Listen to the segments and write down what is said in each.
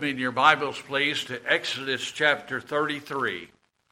me in your Bibles, please, to Exodus chapter 33.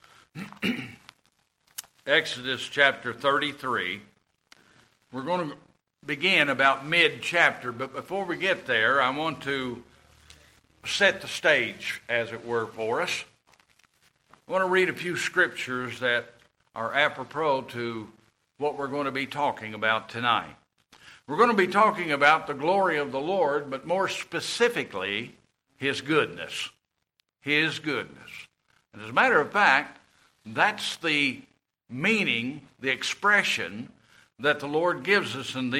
Exodus chapter 33. We're going to begin about mid-chapter, but before we get there, I want to set the stage, as it were, for us. I want to read a few scriptures that are apropos to what we're going to be talking about tonight. We're going to be talking about the glory of the Lord, but more specifically, His goodness. His goodness. And as a matter of fact, that's the meaning, the expression that the Lord gives us in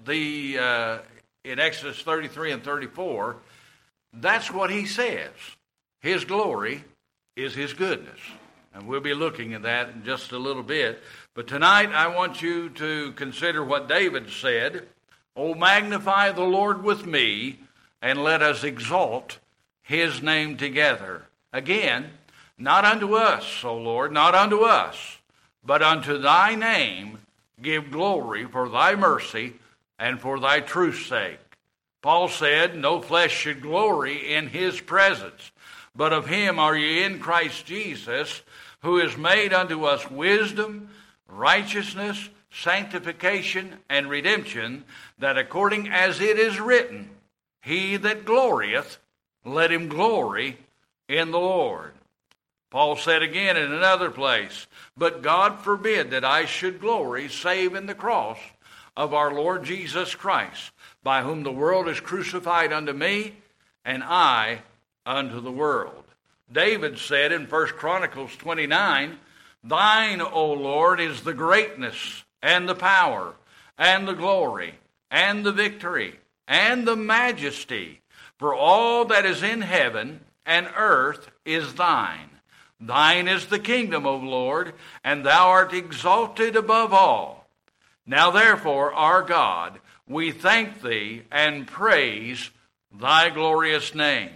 in Exodus 33 and 34. That's what He says. His glory is His goodness. And we'll be looking at that in just a little bit. But tonight I want you to consider what David said. "O magnify the Lord with me, and let us exalt His name together." Again, not unto us, O Lord, not unto us, but unto Thy name give glory for Thy mercy and for Thy truth's sake. Paul said, "No flesh should glory in His presence, but of Him are ye in Christ Jesus, who is made unto us wisdom, righteousness, sanctification, and redemption, that according as it is written, He that glorieth, let him glory in the Lord." Paul said again in another place, "But God forbid that I should glory, save in the cross of our Lord Jesus Christ, by whom the world is crucified unto me, and I unto the world." David said in 1 Chronicles 29, "Thine, O Lord, is the greatness, and the power, and the glory, and the victory, and the majesty, for all that is in heaven and earth is Thine. Thine is the kingdom, O Lord, and Thou art exalted above all. Now therefore, our God, we thank Thee and praise Thy glorious name."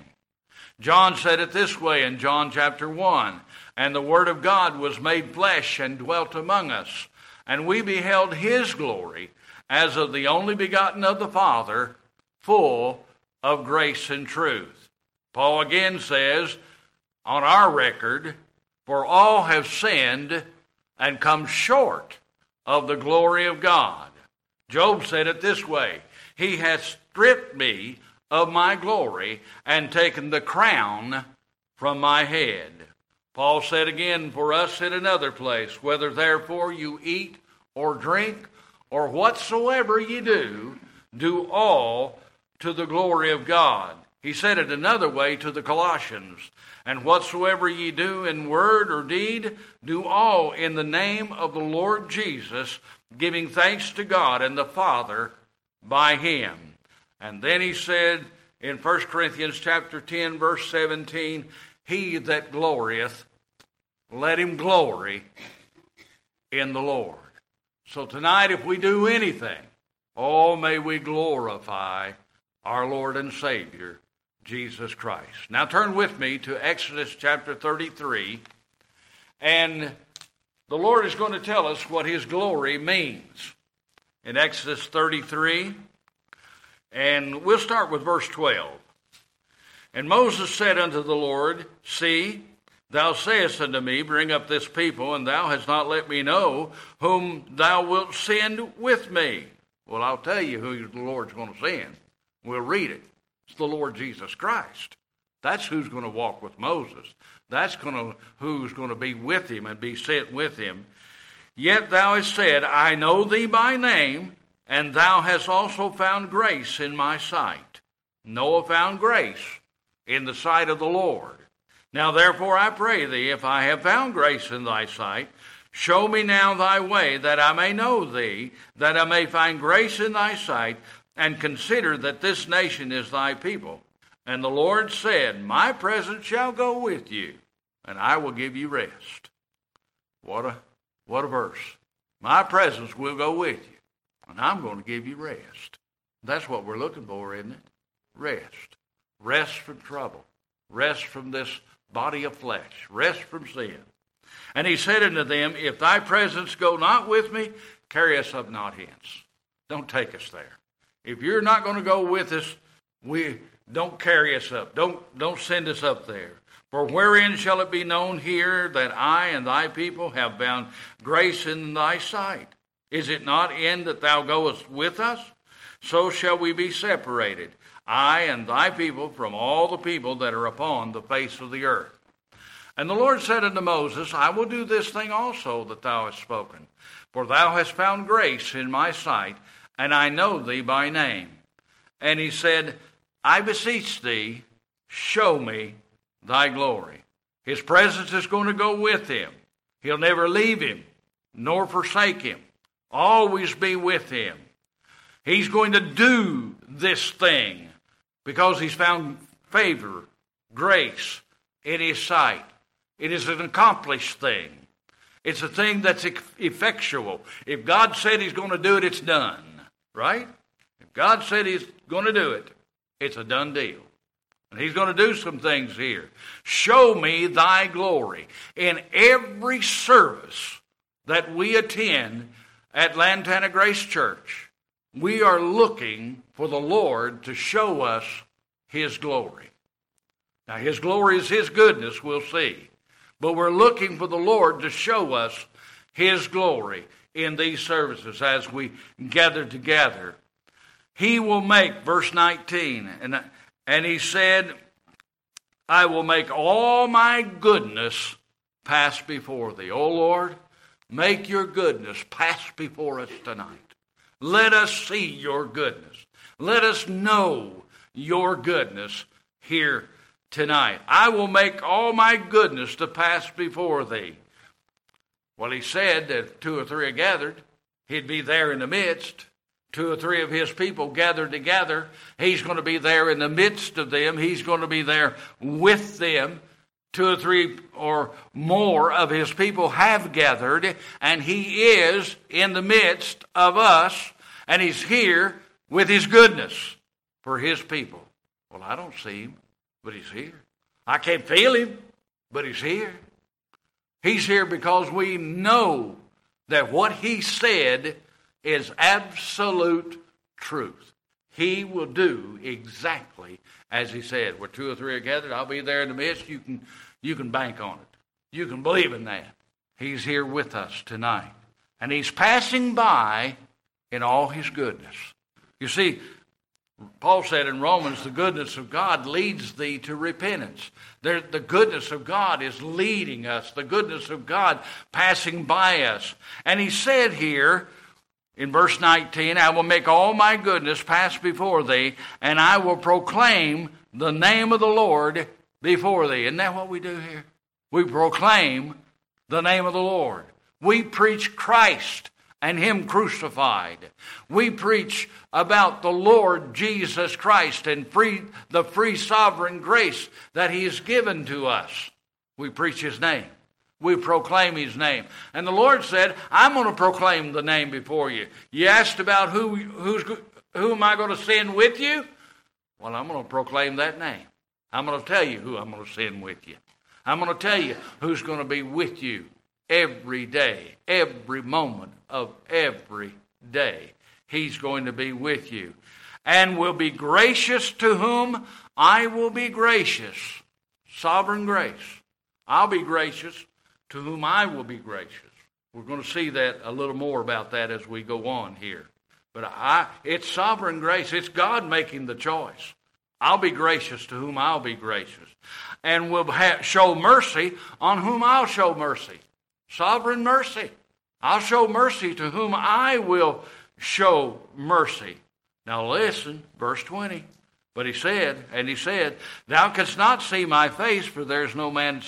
John said it this way in John chapter 1, "And the Word of God was made flesh and dwelt among us, and we beheld His glory, as of the only begotten of the Father, full of grace and truth." Paul again says, on our record, "For all have sinned and come short of the glory of God." Job said it this way, "He hath stripped me of my glory and taken the crown from my head." Paul said again for us in another place, "Whether therefore you eat or drink or whatsoever ye do, do all to the glory of God." He said it another way to the Colossians, "And whatsoever ye do in word or deed, do all in the name of the Lord Jesus, giving thanks to God and the Father by Him." And then he said in 1 Corinthians chapter 10, verse 17, "He that glorieth, let him glory in the Lord." So tonight, if we do anything, oh, may we glorify our Lord and Savior, Jesus Christ. Now turn with me to Exodus chapter 33, and the Lord is going to tell us what His glory means. In Exodus 33, and we'll start with verse 12. "And Moses said unto the Lord, See, Thou sayest unto me, Bring up this people, and Thou hast not let me know whom Thou wilt send with me." Well, I'll tell you who the Lord's going to send. We'll read it. It's the Lord Jesus Christ. That's who's going to walk with Moses. That's who's going to be with him and be sent with him. "Yet Thou hast said, I know Thee by name, and Thou hast also found grace in my sight." Noah found grace in the sight of the Lord. "Now therefore I pray Thee, if I have found grace in Thy sight, show me now Thy way, that I may know Thee, that I may find grace in Thy sight, and consider that this nation is Thy people." And the Lord said, "My presence shall go with you, and I will give you rest." What a verse. My presence will go with you, and I'm going to give you rest. That's what we're looking for, isn't it? Rest. Rest from trouble. Rest from this body of flesh. Rest from sin. "And He said unto them, If Thy presence go not with me, carry us up not hence." Don't take us there. If you're not going to go with us, don't carry us up. Don't send us up there. For wherein shall it be known here that I and thy people have found grace in thy sight? Is it not in that thou goest with us? So shall we be separated, I and thy people, from all the people that are upon the face of the earth. And the Lord said unto Moses, I will do this thing also that thou hast spoken. For thou hast found grace in my sight, and I know thee by name. And he said, I beseech thee, show me thy glory. His presence is going to go with him. He'll never leave him, nor forsake him. Always be with him. He's going to do this thing because he's found favor, grace in his sight. It is an accomplished thing. It's a thing that's effectual. If God said he's going to do it, it's done. Right? If God said he's going to do it, it's a done deal. And he's going to do some things here. Show me thy glory. In every service that we attend at Lantana Grace Church, we are looking for the Lord to show us his glory. Now, his glory is his goodness, we'll see. But we're looking for the Lord to show us his glory in these services as we gather together. He will make, verse 19, and he said, I will make all my goodness pass before thee. O Lord, make your goodness pass before us tonight. Let us see your goodness. Let us know your goodness here tonight. I will make all my goodness to pass before thee. Well, he said that if 2 or 3 are gathered, he'd be there in the midst. 2 or 3 of his people gathered together. He's going to be there in the midst of them. He's going to be there with them. 2 or 3 or more of his people have gathered, and he is in the midst of us, and he's here with his goodness for his people. Well, I don't see him, but he's here. I can't feel him, but he's here. He's here because we know that what he said is absolute truth. He will do exactly as he said. Where 2 or 3 are gathered, I'll be there in the midst. You can bank on it. You can believe in that. He's here with us tonight. And he's passing by in all his goodness. You see, Paul said in Romans, the goodness of God leads thee to repentance. The goodness of God is leading us. The goodness of God passing by us. And he said here in verse 19, I will make all my goodness pass before thee, and I will proclaim the name of the Lord before thee. Isn't that what we do here? We proclaim the name of the Lord. We preach Christ and him crucified. We preach about the Lord Jesus Christ and the free sovereign grace that he has given to us. We preach his name. We proclaim his name. And the Lord said, I'm going to proclaim the name before you. You asked about who am I going to send with you? Well, I'm going to proclaim that name. I'm going to tell you who I'm going to send with you. I'm going to tell you who's going to be with you every day, every moment of every day. He's going to be with you. And will be gracious to whom I will be gracious. Sovereign grace. I'll be gracious to whom I will be gracious. We're going to see that a little more about that as we go on here. But it's sovereign grace. It's God making the choice. I'll be gracious to whom I'll be gracious. And will show mercy on whom I'll show mercy. Sovereign mercy. I'll show mercy to whom I will show mercy. Now listen, verse 20. But he said, Thou canst not see my face, for there's no man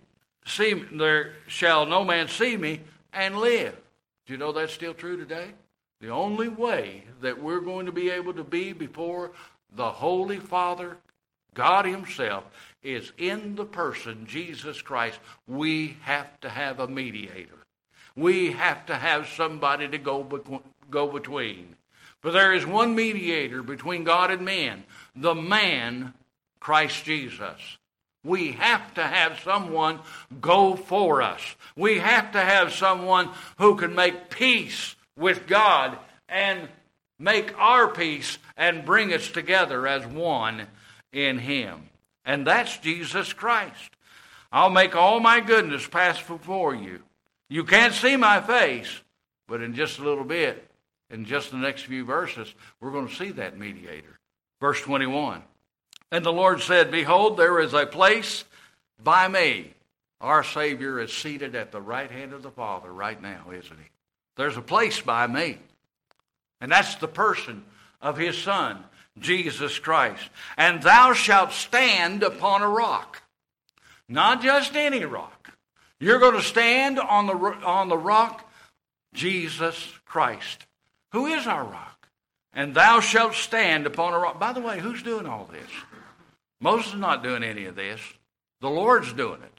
there shall no man see me and live. Do you know that's still true today? The only way that we're going to be able to be before the Holy Father, God himself, is in the person, Jesus Christ. We have to have a mediator. We have to have somebody to go between. For there is one mediator between God and men, the man, Christ Jesus. We have to have someone go for us. We have to have someone who can make peace with God and make our peace and bring us together as one in him. And that's Jesus Christ. I'll make all my goodness pass before you. You can't see my face, but in just a little bit, in just the next few verses, we're going to see that mediator. Verse 21. And the Lord said, behold, there is a place by me. Our Savior is seated at the right hand of the Father right now, isn't he? There's a place by me. And that's the person of his Son, Jesus Christ. And thou shalt stand upon a rock. Not just any rock. You're going to stand on the rock, Jesus Christ, who is our rock. And thou shalt stand upon a rock. By the way, who's doing all this? Moses is not doing any of this. The Lord's doing it.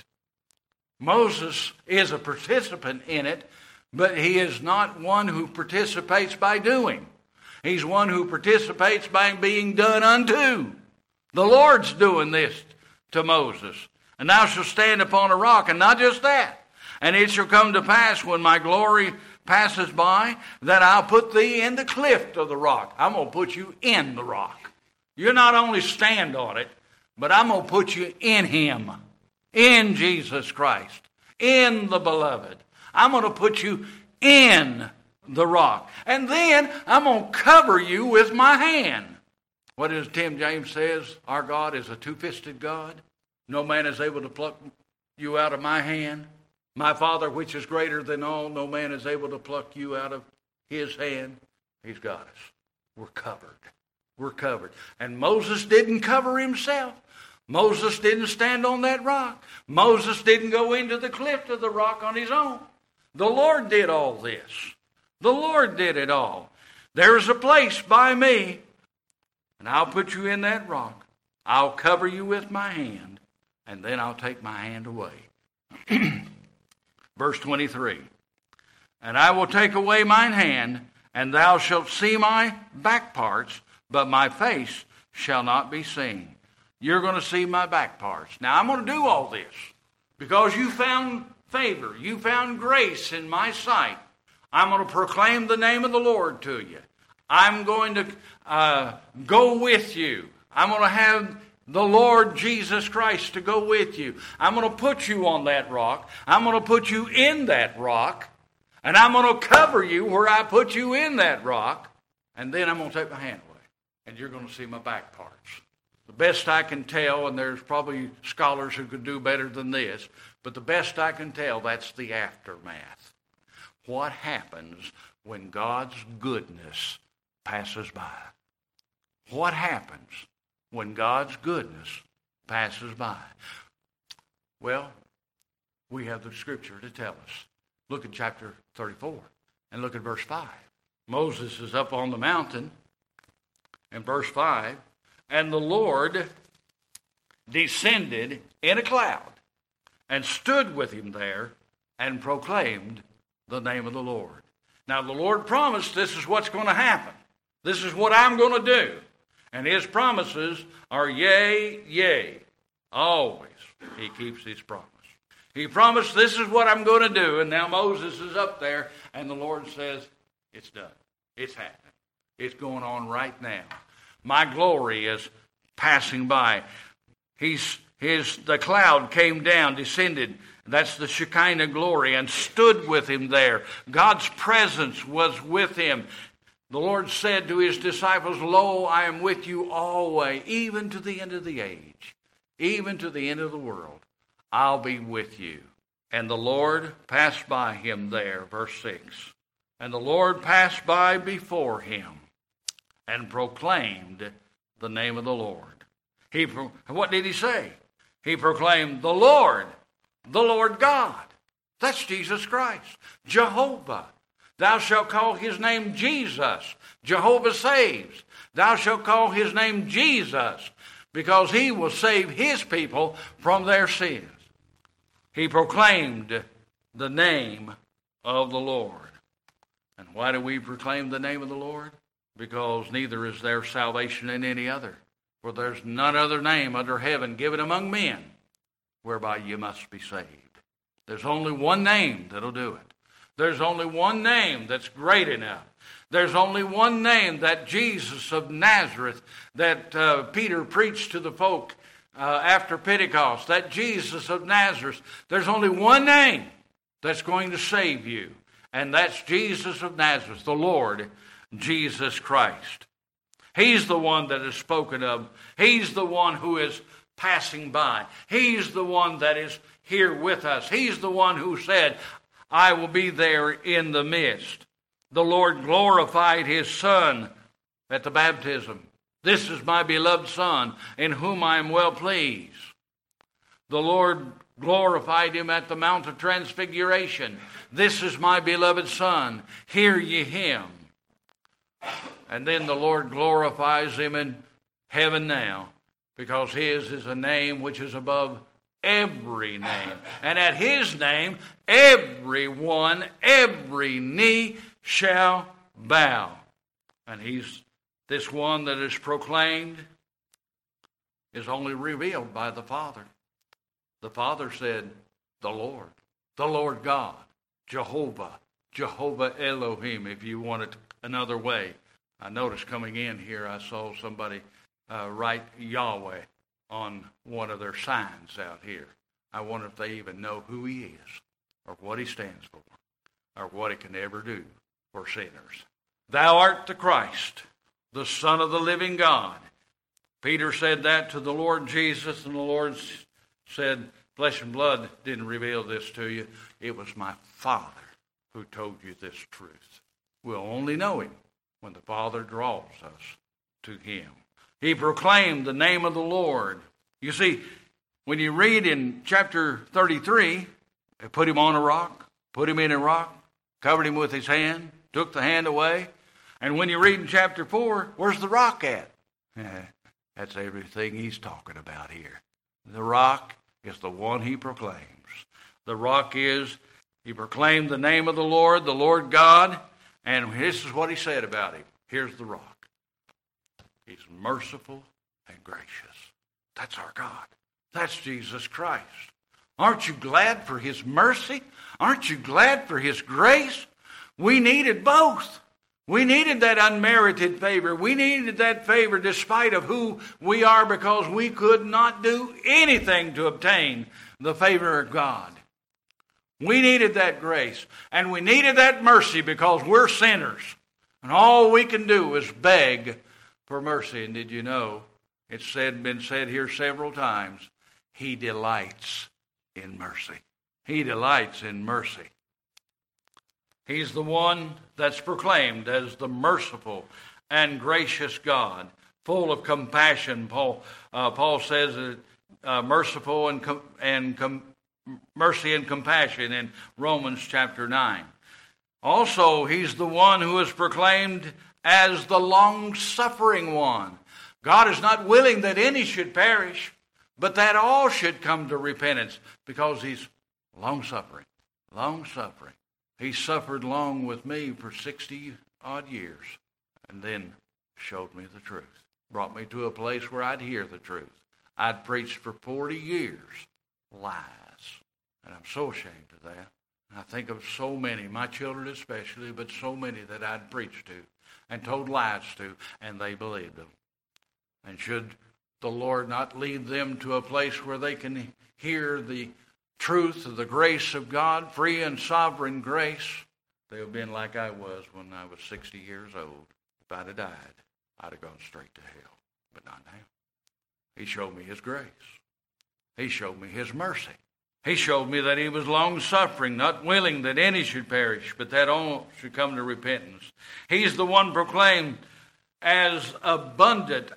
Moses is a participant in it, but he is not one who participates by doing. He's one who participates by being done unto. The Lord's doing this to Moses. And thou shalt stand upon a rock, and not just that. And it shall come to pass when my glory passes by, that I'll put thee in the cleft of the rock. I'm going to put you in the rock. You not only stand on it, but I'm going to put you in him. In Jesus Christ. In the beloved. I'm going to put you in the rock. And then I'm going to cover you with my hand. What is Tim James says? Our God is a two-fisted God. No man is able to pluck you out of my hand. My Father, which is greater than all, no man is able to pluck you out of his hand. He's got us. We're covered. We're covered. And Moses didn't cover himself. Moses didn't stand on that rock. Moses didn't go into the cleft of the rock on his own. The Lord did all this. The Lord did it all. There is a place by me, and I'll put you in that rock. I'll cover you with my hand, and then I'll take my hand away. Verse 23. And I will take away mine hand, and thou shalt see my back parts, but my face shall not be seen. You're going to see my back parts. Now, I'm going to do all this because you found favor. You found grace in my sight. I'm going to proclaim the name of the Lord to you. I'm going to go with you. I'm going to have the Lord Jesus Christ to go with you. I'm going to put you on that rock. I'm going to put you in that rock. And I'm going to cover you where I put you in that rock. And then I'm going to take my hand away. And you're going to see my back parts. The best I can tell, and there's probably scholars who could do better than this, but the best I can tell, that's the aftermath. What happens when God's goodness passes by? What happens when God's goodness passes by? Well, we have the scripture to tell us. Look at chapter 34 and look at verse 5. Moses is up on the mountain, and verse 5, and the Lord descended in a cloud and stood with him there and proclaimed the name of the Lord. Now, the Lord promised this is what's going to happen. This is what I'm going to do. And his promises are yea, yea. Always he keeps his promise. He promised this is what I'm going to do. And now Moses is up there and the Lord says, it's done. It's happening. It's going on right now. My glory is passing by. The cloud came down, descended. That's the Shekinah glory, and stood with him there. God's presence was with him. The Lord said to his disciples, lo, I am with you always, even to the end of the age, even to the end of the world. I'll be with you. And the Lord passed by him there, verse 6. And the Lord passed by before him and proclaimed the name of the Lord. What did he say? He proclaimed the Lord God. That's Jesus Christ, Jehovah. Thou shalt call his name Jesus. Jehovah saves. Thou shalt call his name Jesus, because he will save his people from their sins. He proclaimed the name of the Lord. And why do we proclaim the name of the Lord? Because neither is there salvation in any other. For there's none other name under heaven given among men whereby you must be saved. There's only one name that'll do it. There's only one name that's great enough. There's only one name, that Jesus of Nazareth that Peter preached to the folk after Pentecost. That Jesus of Nazareth. There's only one name that's going to save you, and that's Jesus of Nazareth, the Lord Jesus Christ. He's the one that is spoken of. He's the one who is passing by. He's the one that is here with us. He's the one who said, I will be there in the midst. The Lord glorified his Son at the baptism. This is my beloved Son, in whom I am well pleased. The Lord glorified him at the Mount of Transfiguration. This is my beloved Son, hear ye him. And then the Lord glorifies him in heaven now, because his is a name which is above every name. And at his name, everyone, every knee shall bow. And he's this one that is proclaimed is only revealed by the Father. The Father said, the Lord God, Jehovah Elohim, if you want it another way. I noticed coming in here, I saw somebody write Yahweh on one of their signs out here. I wonder if they even know who he is, or what he stands for, or what he can ever do for sinners. Thou art the Christ, the Son of the living God. Peter said that to the Lord Jesus, and the Lord said, flesh and blood didn't reveal this to you. It was my Father who told you this truth. We'll only know him when the Father draws us to him. He proclaimed the name of the Lord. You see, when you read in chapter 33, they put him on a rock, put him in a rock, covered him with his hand, took the hand away. And when you read in chapter 4, where's the rock at? That's everything he's talking about here. The rock is the one he proclaims. The rock is, he proclaimed the name of the Lord God, and this is what he said about him. Here's the rock. He's merciful and gracious. That's our God. That's Jesus Christ. Aren't you glad for his mercy? Aren't you glad for his grace? We needed both. We needed that unmerited favor. We needed that favor despite of who we are, because we could not do anything to obtain the favor of God. We needed that grace, and we needed that mercy because we're sinners. And all we can do is beg for mercy. And did you know, it's been said here several times, he delights in mercy. He delights in mercy. He's the one that's proclaimed as the merciful and gracious God, full of compassion. Paul says that merciful and mercy and compassion in Romans chapter 9. Also, he's the one who is proclaimed as the long-suffering one. God is not willing that any should perish, but that all should come to repentance, because he's long-suffering. Long-suffering. He suffered long with me for 60-odd years, and then showed me the truth. Brought me to a place where I'd hear the truth. I'd preached for 40 years lies, and I'm so ashamed of that. And I think of so many, my children especially, but so many that I'd preached to and told lies to, and they believed them. And should the Lord not lead them to a place where they can hear the truth of the grace of God, free and sovereign grace, they have been like I was when I was 60 years old. If I'd have died, I'd have gone straight to hell, but not now. He showed me his grace. He showed me his mercy. He showed me that he was long-suffering, not willing that any should perish, but that all should come to repentance. He's the one proclaimed as abundant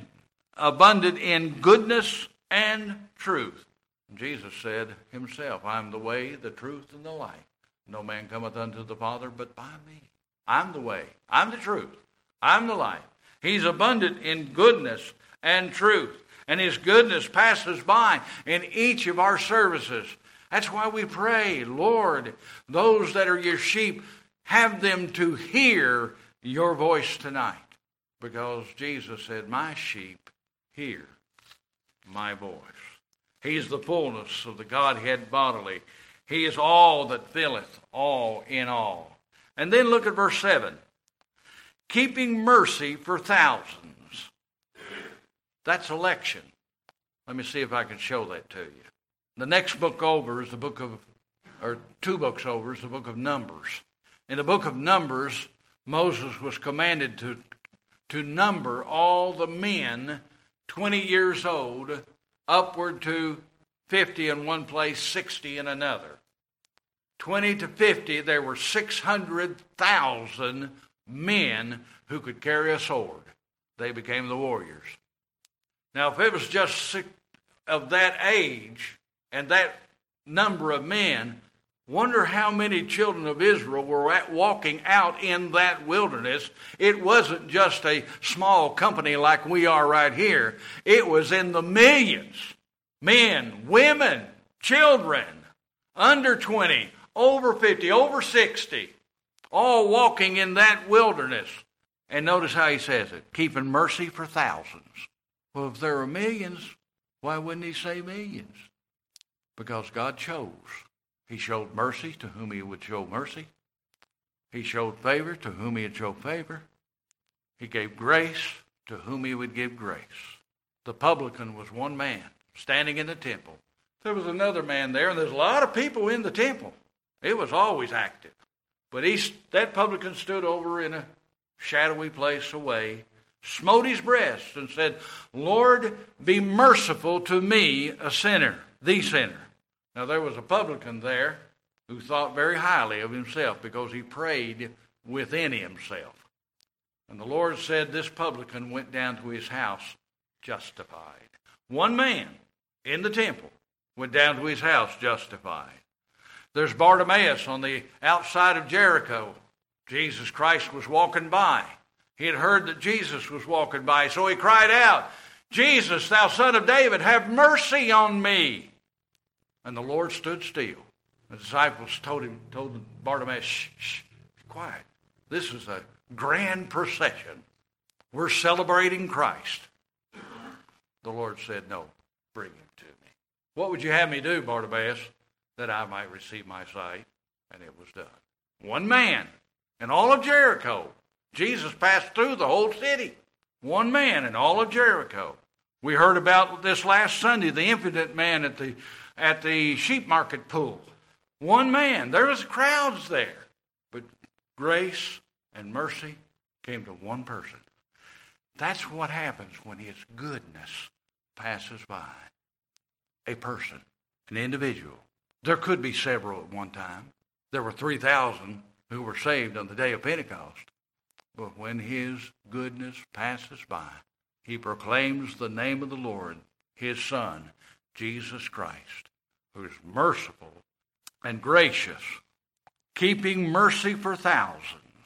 in goodness and truth. Jesus said himself, I'm the way, the truth, and the life. No man cometh unto the Father but by me. I'm the way. I'm the truth. I'm the life. He's abundant in goodness and truth. And his goodness passes by in each of our services. That's why we pray, Lord, those that are your sheep, have them to hear your voice tonight. Because Jesus said, my sheep hear my voice. He's the fullness of the Godhead bodily. He is all that filleth all in all. And then look at verse 7. keeping mercy for thousands. That's election. Let me see if I can show that to you. The next book over is two books over is the book of Numbers. In the book of Numbers, Moses was commanded to number all the men 20 years old, upward to 50 in one place, 60 in another. 20 to 50, there were 600,000 men who could carry a sword. They became the warriors. Now, if it was just of that age and that number of men, wonder how many children of Israel were walking out in that wilderness. It wasn't just a small company like we are right here. It was in the millions. Men, women, children, under 20, over 50, over 60, all walking in that wilderness. And notice how he says it, keeping mercy for thousands. Well, if there are millions, why wouldn't he say millions? Because God chose. He showed mercy to whom he would show mercy. He showed favor to whom he would show favor. He gave grace to whom he would give grace. The publican was one man standing in the temple. There was another man there, and there's a lot of people in the temple. It was always active. But that publican stood over in a shadowy place away, smote his breast, and said, Lord, be merciful to me, a sinner, the sinner. Now, there was a publican there who thought very highly of himself because he prayed within himself. And the Lord said this publican went down to his house justified. One man in the temple went down to his house justified. There's Bartimaeus on the outside of Jericho. Jesus Christ was walking by. He had heard that Jesus was walking by, so he cried out, Jesus, thou son of David, have mercy on me. And the Lord stood still. The disciples told Bartimaeus, shh, be quiet. This is a grand procession. We're celebrating Christ. The Lord said, no, bring him to me. What would you have me do, Bartimaeus, that I might receive my sight? And it was done. One man in all of Jericho. Jesus passed through the whole city. One man in all of Jericho. We heard about this last Sunday, the impotent man at the sheep market pool. One man. There was crowds there. But grace and mercy came to one person. That's what happens when his goodness passes by. A person, an individual. There could be several at one time. There were 3,000 who were saved on the day of Pentecost. But when his goodness passes by, he proclaims the name of the Lord, his Son, Jesus Christ, who is merciful and gracious, keeping mercy for thousands.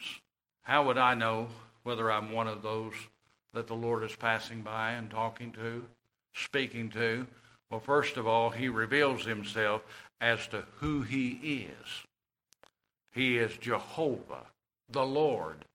How would I know whether I'm one of those that the Lord is passing by and talking to, speaking to? Well, first of all, he reveals himself as to who he is. He is Jehovah, the Lord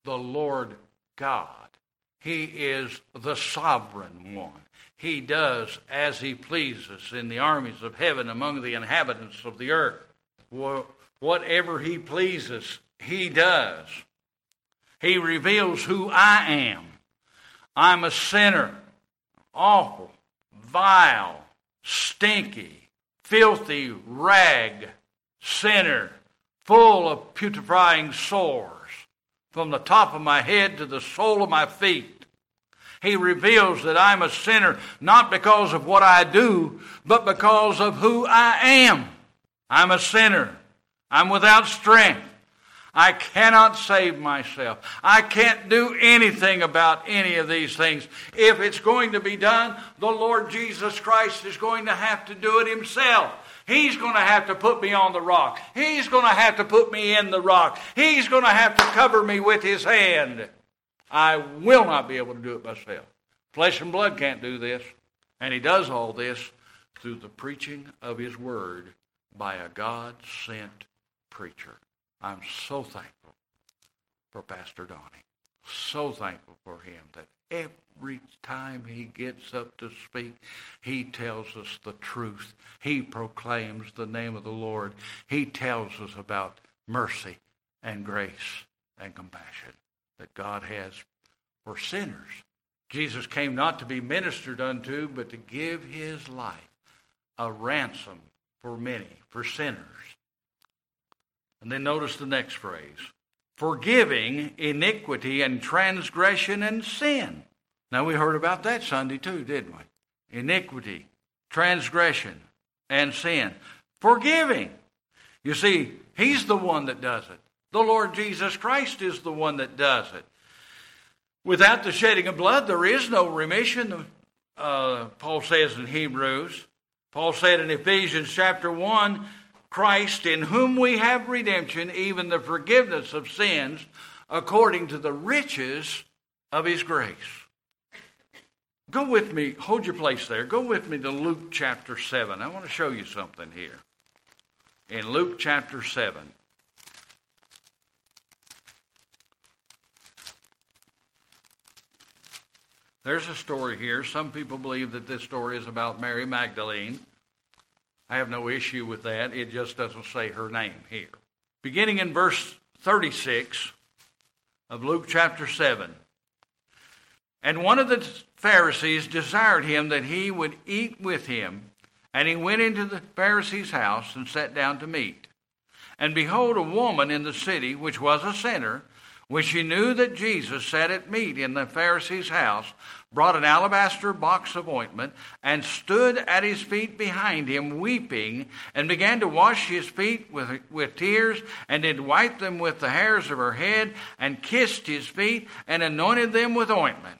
God. He is the sovereign one. He does as he pleases in the armies of heaven among the inhabitants of the earth. Whatever he pleases, he does. He reveals who I am. I'm a sinner, awful, vile, stinky, filthy rag, sinner, full of putrefying sores, from the top of my head to the sole of my feet. He reveals that I'm a sinner not because of what I do, but because of who I am. I'm a sinner. I'm without strength. I cannot save myself. I can't do anything about any of these things. If it's going to be done, the Lord Jesus Christ is going to have to do it himself. He's going to have to put me on the rock. He's going to have to put me in the rock. He's going to have to cover me with his hand. I will not be able to do it myself. Flesh and blood can't do this. And he does all this through the preaching of his word by a God-sent preacher. I'm so thankful for Pastor Donnie. So thankful for him that every time he gets up to speak, he tells us the truth. He proclaims the name of the Lord. He tells us about mercy and grace and compassion. that God has for sinners. Jesus came not to be ministered unto, but to give his life a ransom for many, for sinners. And then notice the next phrase, forgiving iniquity and transgression and sin. Now we heard about that Sunday too, didn't we? Iniquity, transgression, and sin. Forgiving. You see, he's the one that does it. The Lord Jesus Christ is the one that does it. Without the shedding of blood, there is no remission, Paul says in Hebrews. Paul said in Ephesians chapter 1, Christ, in whom we have redemption, even the forgiveness of sins, according to the riches of his grace. Go with me, hold your place there. Go with me to Luke chapter 7. I want to show you something here. In Luke chapter 7. There's a story here. Some people believe that this story is about Mary Magdalene. I have no issue with that. It just doesn't say her name here. Beginning in verse 36 of Luke chapter 7. And one of the Pharisees desired him that he would eat with him. And he went into the Pharisee's house and sat down to meat. And behold, a woman in the city, which was a sinner, when she knew that Jesus sat at meat in the Pharisee's house, brought an alabaster box of ointment, and stood at his feet behind him, weeping, and began to wash his feet with tears, and did wipe them with the hairs of her head, and kissed his feet, and anointed them with ointment.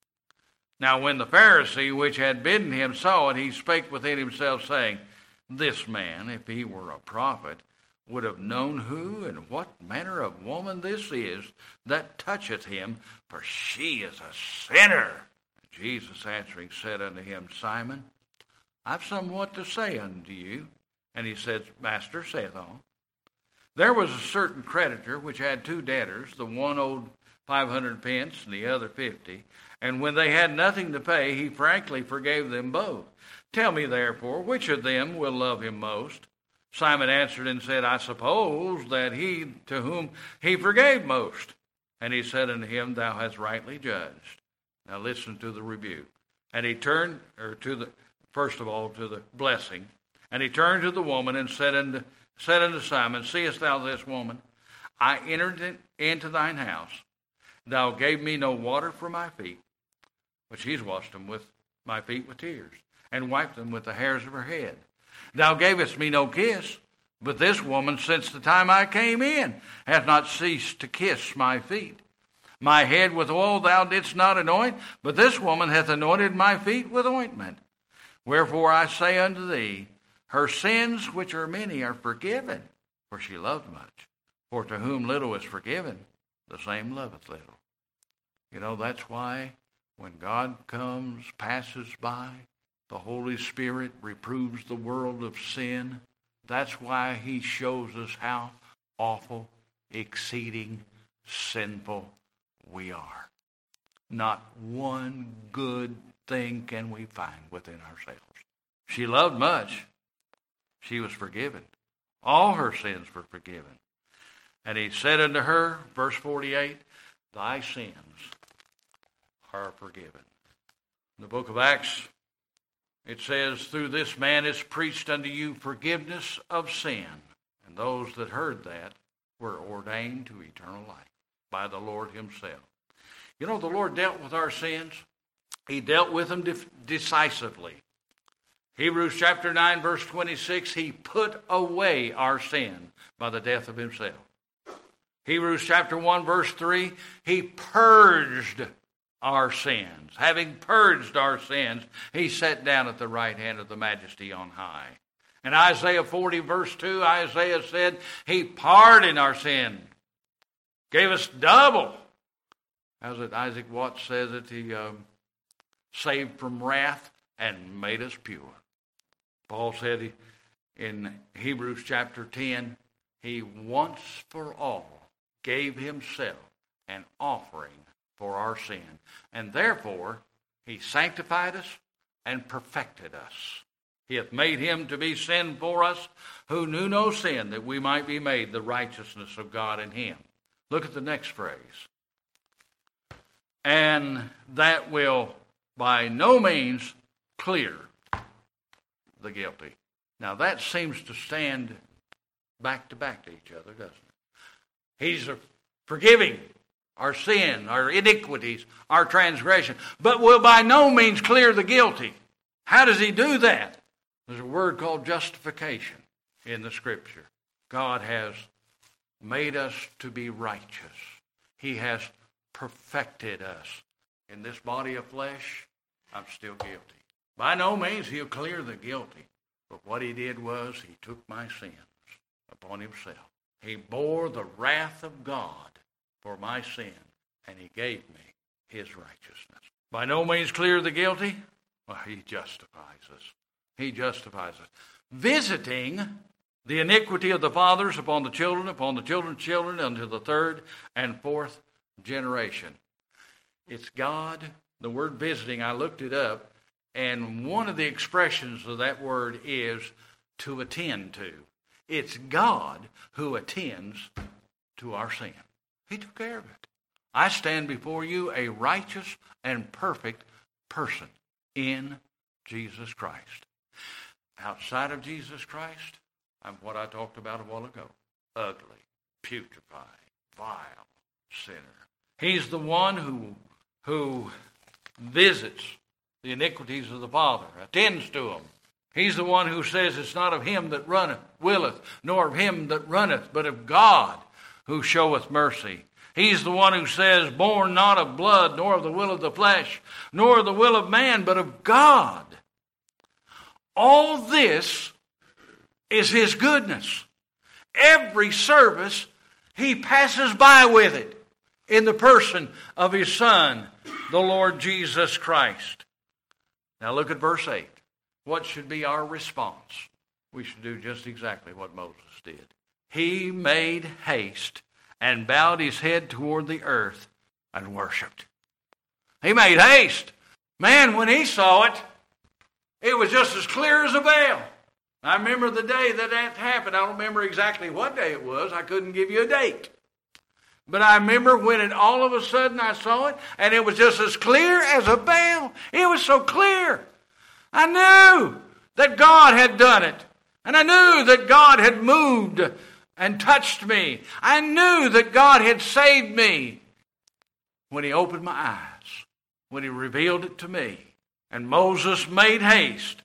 Now when the Pharisee which had bidden him saw it, he spake within himself, saying, This man, if he were a prophet, would have known who and what manner of woman this is that toucheth him, for she is a sinner. Jesus answering said unto him, Simon, I've somewhat to say unto you. And he said, Master, saith on. There was a certain creditor which had two debtors, the one owed 500 pence and the other 50. And when they had nothing to pay, he frankly forgave them both. Tell me therefore, which of them will love him most? Simon answered and said, I suppose that he to whom he forgave most. And he said unto him, Thou hast rightly judged. Now listen to the rebuke. And he turned, first of all, to the blessing. And he turned to the woman and said unto Simon, Seest thou this woman? I entered into thine house. Thou gave me no water for my feet, but she's washed them with my feet with tears, and wiped them with the hairs of her head. Thou gavest me no kiss, but this woman, since the time I came in, hath not ceased to kiss my feet. My head with oil thou didst not anoint, but this woman hath anointed my feet with ointment. Wherefore I say unto thee, her sins, which are many, are forgiven, for she loved much. For to whom little is forgiven, the same loveth little. You know, that's why when God comes, passes by, the Holy Spirit reproves the world of sin. That's why he shows us how awful, exceeding sinful we are. Not one good thing can we find within ourselves. She loved much. She was forgiven. All her sins were forgiven. And he said unto her, verse 48, Thy sins are forgiven. In the book of Acts, it says, Through this man is preached unto you forgiveness of sin. And those that heard that were ordained to eternal life by the Lord himself. You know, the Lord dealt with our sins. He dealt with them decisively. Hebrews chapter 9, verse 26, he put away our sin by the death of himself. Hebrews chapter 1, verse 3, he purged our sins. Having purged our sins, he sat down at the right hand of the Majesty on high. In Isaiah 40, verse 2, Isaiah said, he pardoned our sin, gave us double. As it Isaac Watts says it, he saved from wrath and made us pure. Paul said in Hebrews chapter 10, he once for all gave himself an offering for our sin. And therefore, he sanctified us and perfected us. He hath made him to be sin for us, who knew no sin, that we might be made the righteousness of God in him. Look at the next phrase. And that will by no means clear the guilty. Now that seems to stand back to each other, doesn't it? He's forgiving our sin, our iniquities, our transgression, but will by no means clear the guilty. How does he do that? There's a word called justification in the Scripture. God has made us to be righteous. He has perfected us. In this body of flesh, I'm still guilty. By no means he'll clear the guilty. But what he did was he took my sins upon himself. He bore the wrath of God for my sin, and he gave me his righteousness. By no means clear the guilty. Well, he justifies us. He justifies us. Visiting the iniquity of the fathers upon the children's children, unto the third and fourth generation. It's God. The word visiting, I looked it up, and one of the expressions of that word is to attend to. It's God who attends to our sin. He took care of it. I stand before you a righteous and perfect person in Jesus Christ. Outside of Jesus Christ, I'm what I talked about a while ago. Ugly, putrefied, vile sinner. He's the one who visits the iniquities of the Father, attends to them. He's the one who says it's not of him that willeth, nor of him that runneth, but of God who showeth mercy. He's the one who says, born not of blood, nor of the will of the flesh, nor of the will of man, but of God. All this is his goodness. Every service, he passes by with it in the person of his Son, the Lord Jesus Christ. Now look at verse 8. What should be our response? We should do just exactly what Moses did. He made haste and bowed his head toward the earth and worshiped. He made haste. Man, when he saw it, it was just as clear as a bell. I remember the day that happened. I don't remember exactly what day it was. I couldn't give you a date. But I remember when it all of a sudden I saw it, and it was just as clear as a bell. It was so clear. I knew that God had done it. And I knew that God had moved and touched me. I knew that God had saved me when he opened my eyes, when he revealed it to me. And Moses made haste.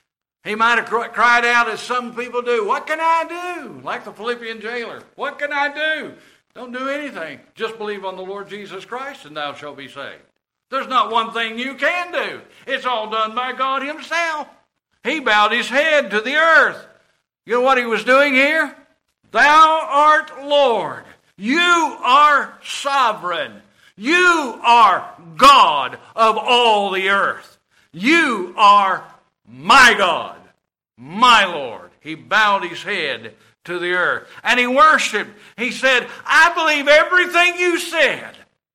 He might have cried out as some people do, what can I do? Like the Philippian jailer, what can I do? Don't do anything. Just believe on the Lord Jesus Christ and thou shalt be saved. There's not one thing you can do. It's all done by God himself. He bowed his head to the earth. You know what he was doing here? Thou art Lord. You are sovereign. You are God of all the earth. You are my God, my Lord. He bowed his head to the earth and he worshiped. He said, I believe everything you said.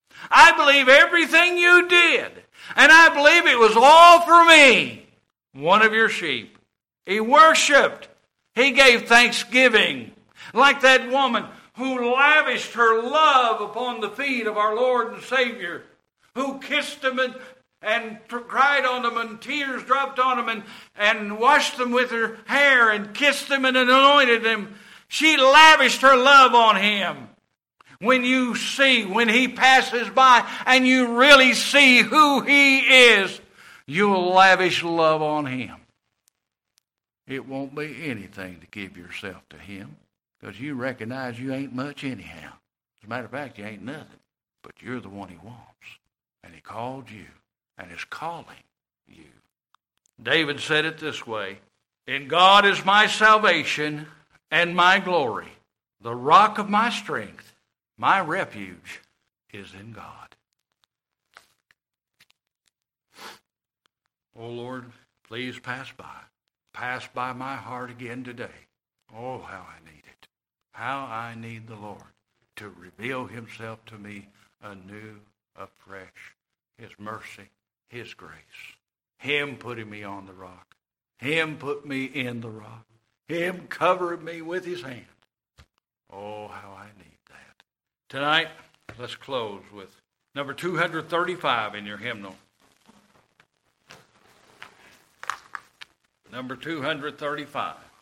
I believe everything you did. And I believe it was all for me, one of your sheep. He worshiped. He gave thanksgiving. Like that woman who lavished her love upon the feet of our Lord and Savior, who kissed him and cried on them, and tears dropped on them, and washed them with her hair, and kissed them and anointed them. She lavished her love on him. When he passes by, and you really see who he is, you'll lavish love on him. It won't be anything to give yourself to him, because you recognize you ain't much anyhow. As a matter of fact, you ain't nothing, but you're the one he wants. And he called you and is calling you. David said it this way, in God is my salvation and my glory, the rock of my strength, my refuge is in God. Oh Lord, please pass by. Pass by my heart again today. Oh, how I need it. How I need the Lord to reveal himself to me anew, afresh. His mercy, his grace. Him putting me on the rock. Him put me in the rock. Him covering me with his hand. Oh, how I need that. Tonight, let's close with Number 235 in your hymnal. Number 235.